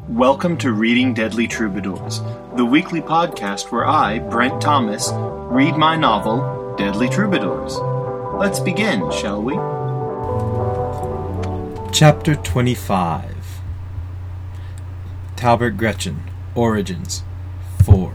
Welcome to Reading Deadly Troubadours, the weekly podcast where I, Brent Thomas, read my novel, Deadly Troubadours. Let's begin, shall we? Chapter 25. Talbot Gretchen, Origins, 4.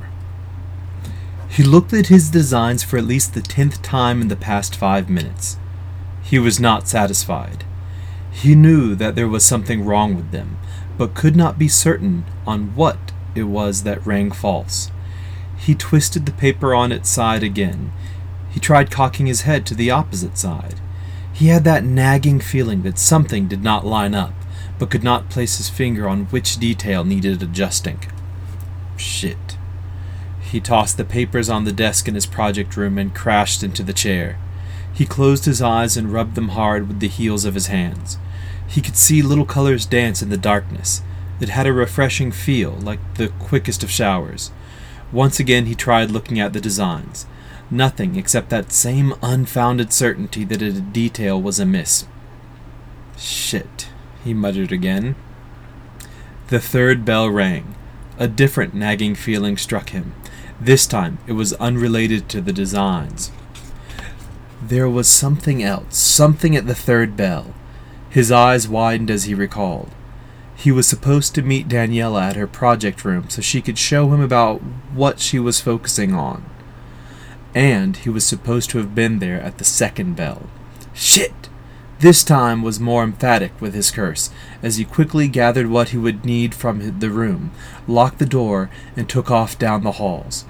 He looked at his designs for at least the 10th time in the past 5 minutes. He was not satisfied. He knew that there was something wrong with them, but could not be certain on what it was that rang false. He twisted the paper on its side again. He tried cocking his head to the opposite side. He had that nagging feeling that something did not line up, but could not place his finger on which detail needed adjusting. Shit. He tossed the papers on the desk in his project room and crashed into the chair. He closed his eyes and rubbed them hard with the heels of his hands. He could see little colors dance in the darkness. It had a refreshing feel, like the quickest of showers. Once again he tried looking at the designs. Nothing except that same unfounded certainty that a detail was amiss. Shit, he muttered again. The third bell rang. A different nagging feeling struck him. This time it was unrelated to the designs. There was something else, something at the third bell. His eyes widened as he recalled. He was supposed to meet Daniela at her project room so she could show him about what she was focusing on. And he was supposed to have been there at the second bell. Shit! This time was more emphatic with his curse, as he quickly gathered what he would need from the room, locked the door, and took off down the halls.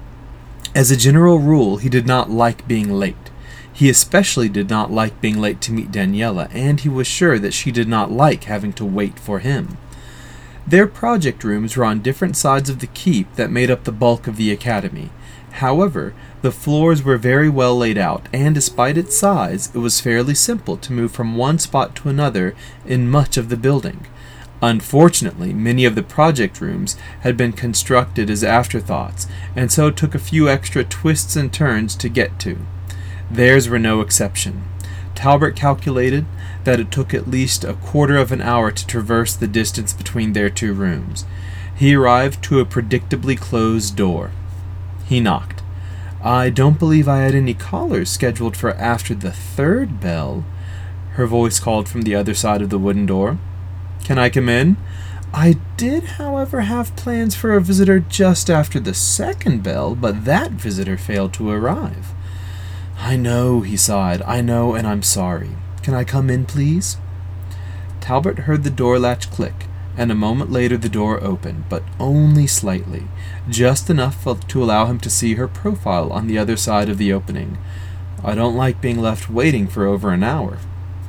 As a general rule, he did not like being late. He especially did not like being late to meet Daniela, and he was sure that she did not like having to wait for him. Their project rooms were on different sides of the keep that made up the bulk of the academy. However, the floors were very well laid out, and despite its size, it was fairly simple to move from one spot to another in much of the building. Unfortunately, many of the project rooms had been constructed as afterthoughts, and so took a few extra twists and turns to get to. Theirs were no exception. Talbot calculated that it took at least a quarter of an hour to traverse the distance between their two rooms. He arrived to a predictably closed door. He knocked. "I don't believe I had any callers scheduled for after the third bell," her voice called from the other side of the wooden door. "Can I come in?" "I did, however, have plans for a visitor just after the second bell, but that visitor failed to arrive." "I know," he sighed. "I know, and I'm sorry. Can I come in, please?" Talbot heard the door latch click, and a moment later the door opened, but only slightly, just enough to allow him to see her profile on the other side of the opening. "I don't like being left waiting for over an hour."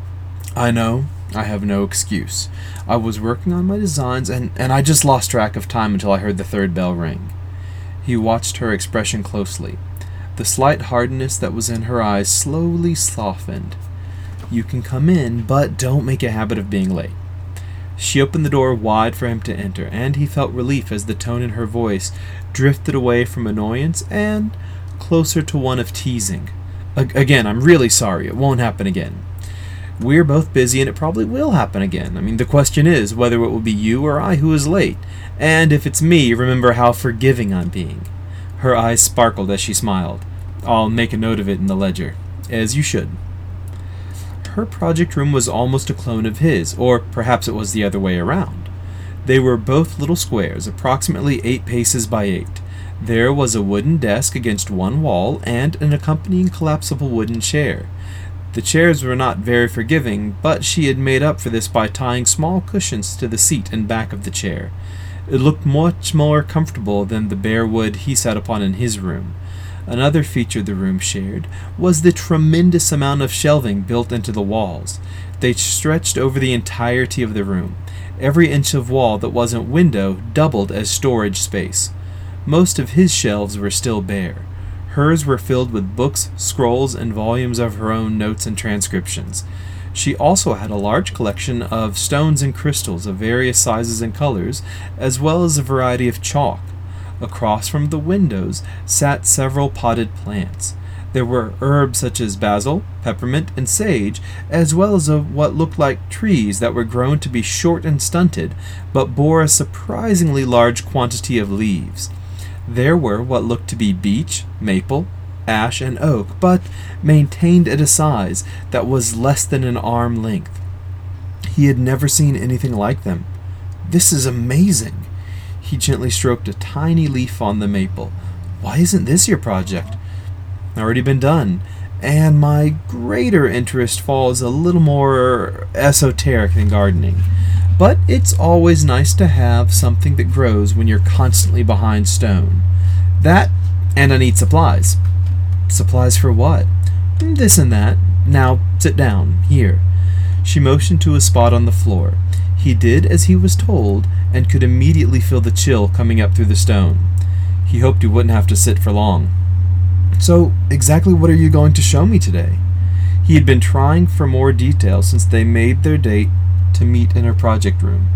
"I know. I have no excuse. I was working on my designs, and I just lost track of time until I heard the third bell ring." He watched her expression closely. The slight hardness that was in her eyes slowly softened. "You can come in, but don't make a habit of being late." She opened the door wide for him to enter, and he felt relief as the tone in her voice drifted away from annoyance and closer to one of teasing. Again, I'm really sorry. It won't happen again." "We're both busy, and it probably will happen again. The question is whether it will be you or I who is late. And if it's me, remember how forgiving I'm being." Her eyes sparkled as she smiled. "I'll make a note of it in the ledger." "As you should." Her project room was almost a clone of his, or perhaps it was the other way around. They were both little squares, approximately 8 paces by 8. There was a wooden desk against one wall, and an accompanying collapsible wooden chair. The chairs were not very forgiving, but she had made up for this by tying small cushions to the seat and back of the chair. It looked much more comfortable than the bare wood he sat upon in his room. Another feature the room shared was the tremendous amount of shelving built into the walls. They stretched over the entirety of the room. Every inch of wall that wasn't window doubled as storage space. Most of his shelves were still bare. Hers were filled with books, scrolls, and volumes of her own notes and transcriptions. She also had a large collection of stones and crystals of various sizes and colors, as well as a variety of chalk. Across from the windows sat several potted plants. There were herbs such as basil, peppermint, and sage, as well as what looked like trees that were grown to be short and stunted, but bore a surprisingly large quantity of leaves. There were what looked to be beech, maple, ash, and oak, but maintained at a size that was less than an arm length. He had never seen anything like them. "This is amazing." He gently stroked a tiny leaf on the maple. "Why isn't this your project?" "Already been done, and my greater interest falls a little more esoteric than gardening. But it's always nice to have something that grows when you're constantly behind stone. That, and I need supplies." "Supplies for what?" "This and that. Now, sit down, here." She motioned to a spot on the floor. He did as he was told, and could immediately feel the chill coming up through the stone. He hoped he wouldn't have to sit for long. "So, exactly what are you going to show me today?" He had been trying for more detail since they made their date to meet in her project room,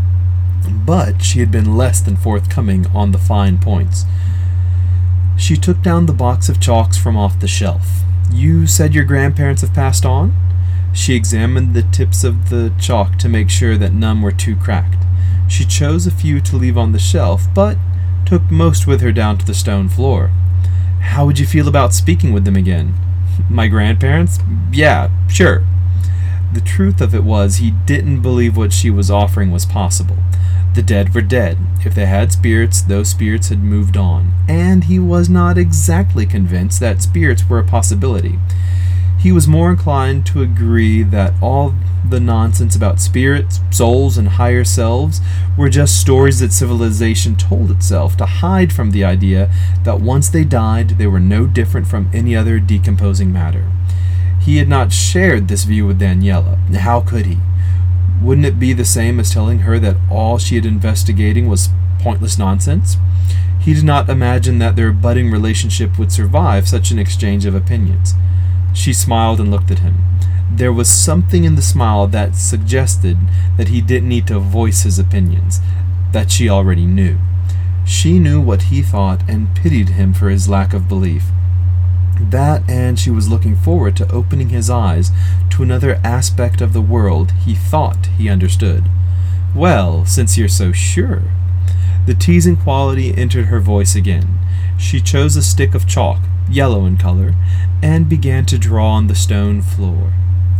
but she had been less than forthcoming on the fine points. She took down the box of chalks from off the shelf. "You said your grandparents have passed on?" She examined the tips of the chalk to make sure that none were too cracked. She chose a few to leave on the shelf, but took most with her down to the stone floor. "How would you feel about speaking with them again?" "My grandparents? Yeah, sure." The truth of it was he didn't believe what she was offering was possible. The dead were dead. If they had spirits, those spirits had moved on, and he was not exactly convinced that spirits were a possibility. He was more inclined to agree that all the nonsense about spirits, souls, and higher selves were just stories that civilization told itself to hide from the idea that once they died, they were no different from any other decomposing matter. He had not shared this view with Daniela. How could he? Wouldn't it be the same as telling her that all she had investigating was pointless nonsense? He did not imagine that their budding relationship would survive such an exchange of opinions. She smiled and looked at him. There was something in the smile that suggested that he didn't need to voice his opinions, that she already knew. She knew what he thought and pitied him for his lack of belief. That, and she was looking forward to opening his eyes to another aspect of the world he thought he understood. "Well, since you're so sure." The teasing quality entered her voice again. She chose a stick of chalk, yellow in color, and began to draw on the stone floor.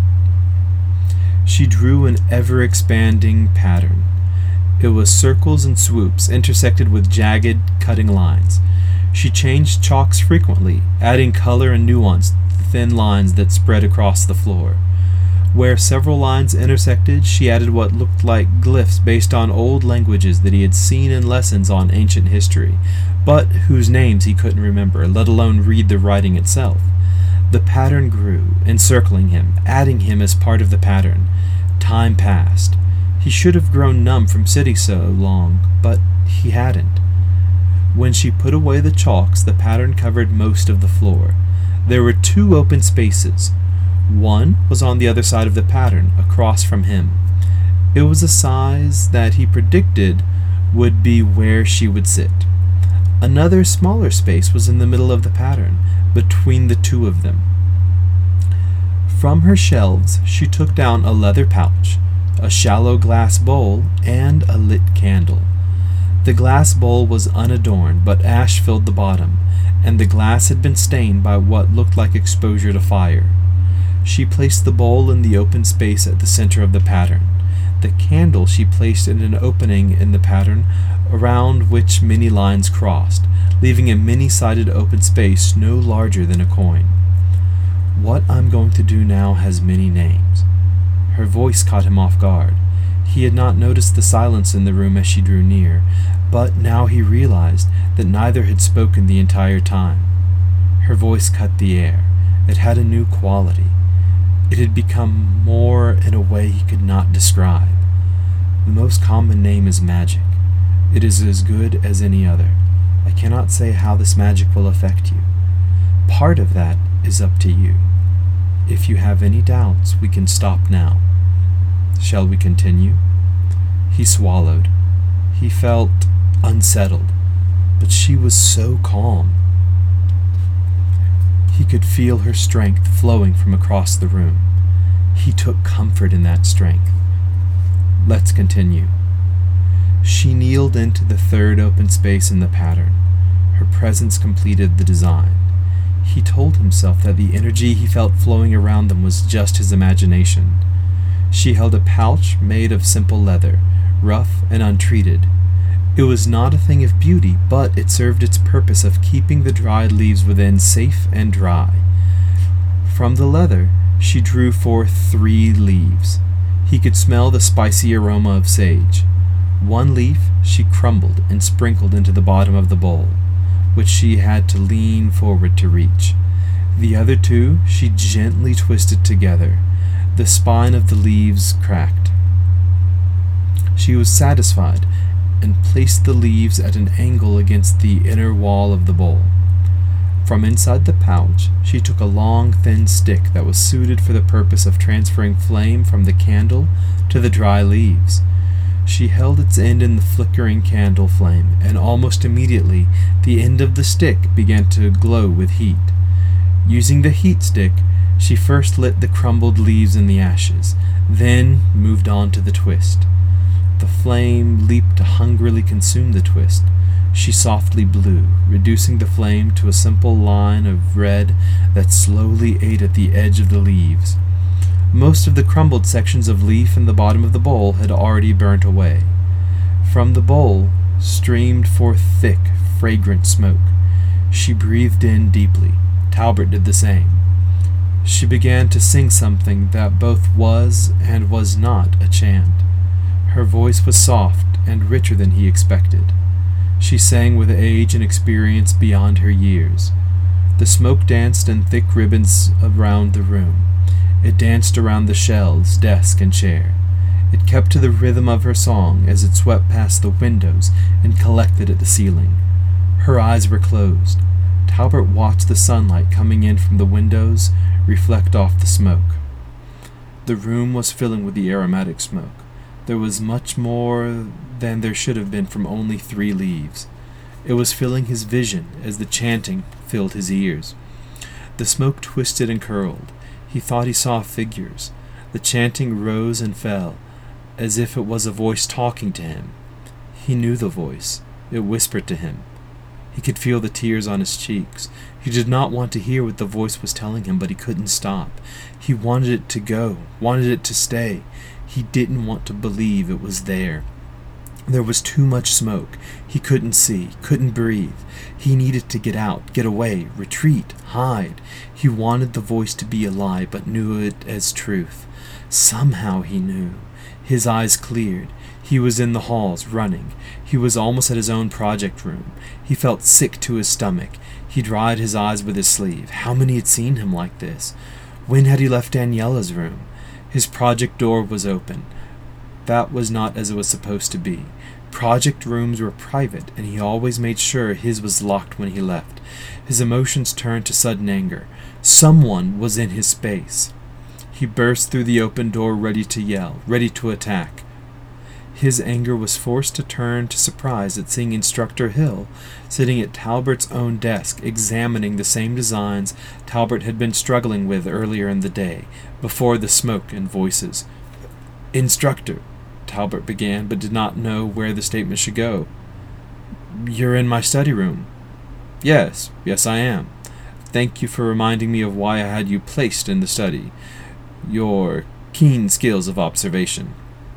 She drew an ever-expanding pattern. It was circles and swoops intersected with jagged, cutting lines. She changed chalks frequently, adding color and nuance to the thin lines that spread across the floor. Where several lines intersected, she added what looked like glyphs based on old languages that he had seen in lessons on ancient history, but whose names he couldn't remember, let alone read the writing itself. The pattern grew, encircling him, adding him as part of the pattern. Time passed. He should have grown numb from sitting so long, but he hadn't. When she put away the chalks, the pattern covered most of the floor. There were 2 open spaces. One was on the other side of the pattern, across from him. It was a size that he predicted would be where she would sit. Another smaller space was in the middle of the pattern, between the 2 of them. From her shelves, she took down a leather pouch, a shallow glass bowl, and a lit candle. The glass bowl was unadorned, but ash filled the bottom, and the glass had been stained by what looked like exposure to fire. She placed the bowl in the open space at the center of the pattern. The candle she placed in an opening in the pattern around which many lines crossed, leaving a many-sided open space no larger than a coin. "What I'm going to do now has many names." Her voice caught him off guard. He had not noticed the silence in the room as she drew near, but now he realized that neither had spoken the entire time. Her voice cut the air. It had a new quality. It had become more in a way he could not describe. The most common name is magic. It is as good as any other. I cannot say how this magic will affect you. Part of that is up to you. If you have any doubts, we can stop now. Shall we continue? He swallowed. He felt unsettled, but she was so calm. He could feel her strength flowing from across the room. He took comfort in that strength. Let's continue. She kneeled into the third open space in the pattern. Her presence completed the design. He told himself that the energy he felt flowing around them was just his imagination. She held a pouch made of simple leather, rough and untreated. It was not a thing of beauty, but it served its purpose of keeping the dried leaves within safe and dry. From the leather, she drew forth 3 leaves. He could smell the spicy aroma of sage. 1 leaf she crumbled and sprinkled into the bottom of the bowl, which she had to lean forward to reach. The other 2 she gently twisted together. The spine of the leaves cracked. She was satisfied and placed the leaves at an angle against the inner wall of the bowl. From inside the pouch, she took a long, thin stick that was suited for the purpose of transferring flame from the candle to the dry leaves. She held its end in the flickering candle flame, and almost immediately the end of the stick began to glow with heat. Using the heat stick, she first lit the crumbled leaves in the ashes, then moved on to the twist. The flame leaped to hungrily consume the twist. She softly blew, reducing the flame to a simple line of red that slowly ate at the edge of the leaves. Most of the crumbled sections of leaf in the bottom of the bowl had already burnt away. From the bowl streamed forth thick, fragrant smoke. She breathed in deeply. Talbot did the same. She began to sing something that both was and was not a chant. Her voice was soft and richer than he expected. She sang with age and experience beyond her years. The smoke danced in thick ribbons around the room. It danced around the shelves, desk, and chair. It kept to the rhythm of her song as it swept past the windows and collected at the ceiling. Her eyes were closed. Talbot watched the sunlight coming in from the windows reflect off the smoke. The room was filling with the aromatic smoke. There was much more than there should have been from only 3 leaves. It was filling his vision as the chanting filled his ears. The smoke twisted and curled. He thought he saw figures. The chanting rose and fell, as if it was a voice talking to him. He knew the voice. It whispered to him. He could feel the tears on his cheeks. He did not want to hear what the voice was telling him, but he couldn't stop. He wanted it to go, wanted it to stay. He didn't want to believe it was there. There was too much smoke. He couldn't see, couldn't breathe. He needed to get out, get away, retreat, hide. He wanted the voice to be a lie, but knew it as truth. Somehow he knew. His eyes cleared. He was in the halls, running. He was almost at his own project room. He felt sick to his stomach. He dried his eyes with his sleeve. How many had seen him like this? When had he left Daniela's room? His project door was open. That was not as it was supposed to be. Project rooms were private, and he always made sure his was locked when he left. His emotions turned to sudden anger. Someone was in his space. He burst through the open door, ready to yell, ready to attack. His anger was forced to turn to surprise at seeing Instructor Hill sitting at Talbot's own desk, examining the same designs Talbot had been struggling with earlier in the day, before the smoke and voices. "Instructor," Talbot began, but did not know where the statement should go. "You're in my study room." Yes, I am. Thank you for reminding me of why I had you placed in the study. Your keen skills of observation."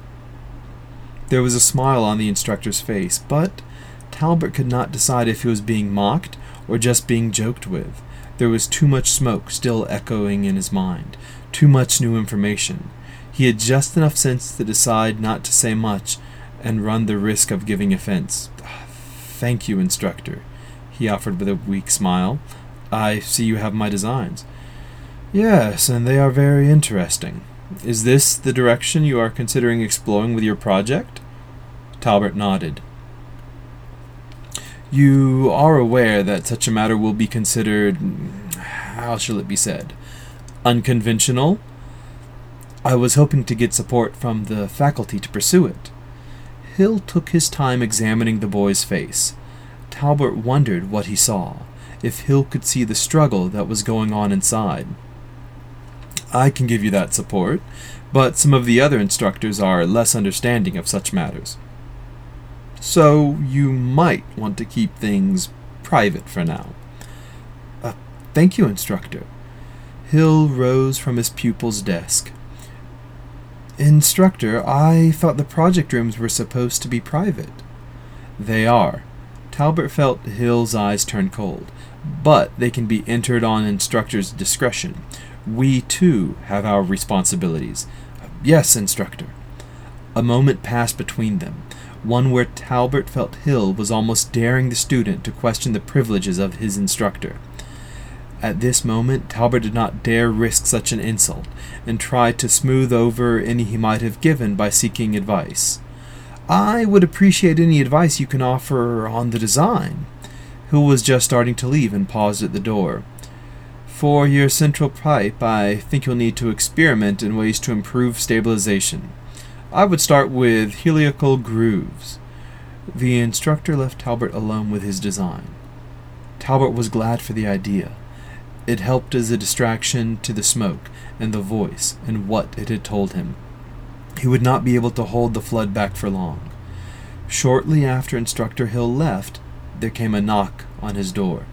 There was a smile on the instructor's face, but Talbot could not decide if he was being mocked or just being joked with. There was too much smoke still echoing in his mind, too much new information. He had just enough sense to decide not to say much and run the risk of giving offense. "Thank you, instructor," he offered with a weak smile. "I see you have my designs." "Yes, and they are very interesting. Is this the direction you are considering exploring with your project?" Talbot nodded. "You are aware that such a matter will be considered, how shall it be said, unconventional? I was hoping to get support from the faculty to pursue it." Hill took his time examining the boy's face. Talbot wondered what he saw. if Hill could see the struggle that was going on inside. I can give you that support, but some of the other instructors are less understanding of such matters. So you might want to keep things private for now. Thank you, instructor. Hill rose from his pupil's desk. Instructor, I thought the project rooms were supposed to be private. They are. Talbot felt Hill's eyes turn cold, but they can be entered on instructor's discretion. We, too, have our responsibilities. Yes, instructor. A moment passed between them, one where Talbot felt Hill was almost daring the student to question the privileges of his instructor. At this moment, Talbot did not dare risk such an insult, and tried to smooth over any he might have given by seeking advice. I would appreciate any advice you can offer on the design. Hill was just starting to leave and paused at the door. For your central pipe, I think you'll need to experiment in ways to improve stabilization. I would start with heliacal grooves. The instructor left Talbot alone with his design. Talbot was glad for the idea. It helped as a distraction to the smoke and the voice and what it had told him. He would not be able to hold the flood back for long. Shortly after Instructor Hill left, there came a knock on his door.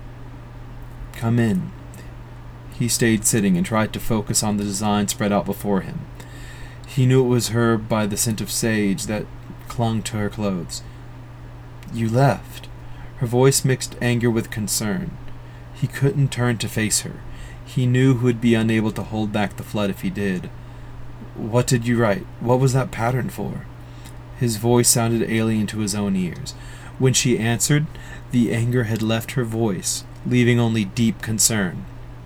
Come in. He stayed sitting and tried to focus on the design spread out before him. He knew it was her by the scent of sage that clung to her clothes. You left. Her voice mixed anger with concern. He couldn't turn to face her. He knew he would be unable to hold back the flood if he did. What did you write? What was that pattern for? His voice sounded alien to his own ears. When she answered, the anger had left her voice, leaving only deep concern.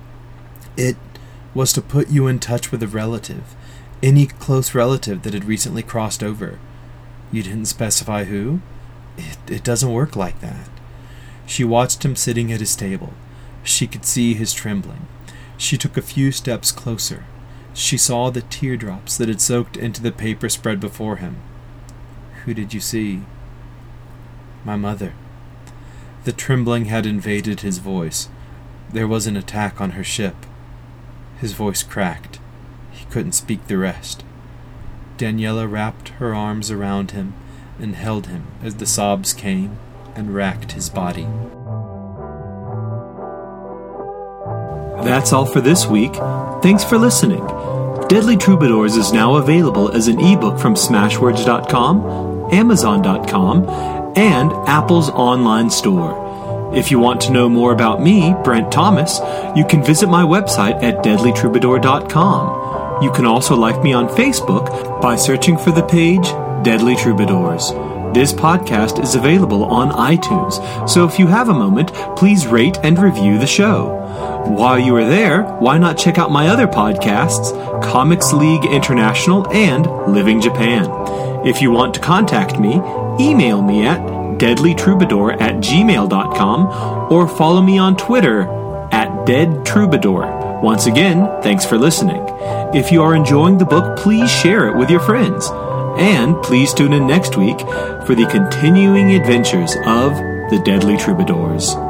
It was to put you in touch with a relative, any close relative that had recently crossed over. You didn't specify who? It doesn't work like that. She watched him sitting at his table. She could see his trembling. She took a few steps closer. She saw the teardrops that had soaked into the paper spread before him. Who did you see? My mother. The trembling had invaded his voice. There was an attack on her ship. His voice cracked. He couldn't speak the rest. Daniela wrapped her arms around him and held him as the sobs came and racked his body. That's all for this week. Thanks for listening. Deadly Troubadours is now available as an ebook from Smashwords.com, Amazon.com, and Apple's online store. If you want to know more about me, Brent Thomas, you can visit my website at deadlytroubadour.com. You can also like me on Facebook by searching for the page Deadly Troubadours. This podcast is available on iTunes, so if you have a moment, please rate and review the show. While you are there, why not check out my other podcasts, Comics League International and Living Japan. If you want to contact me, email me at deadlytroubadour@gmail.com or follow me on Twitter at deadtroubadour. Once again, thanks for listening. If you are enjoying the book, please share it with your friends. And please tune in next week for the continuing adventures of the Deadly Troubadours.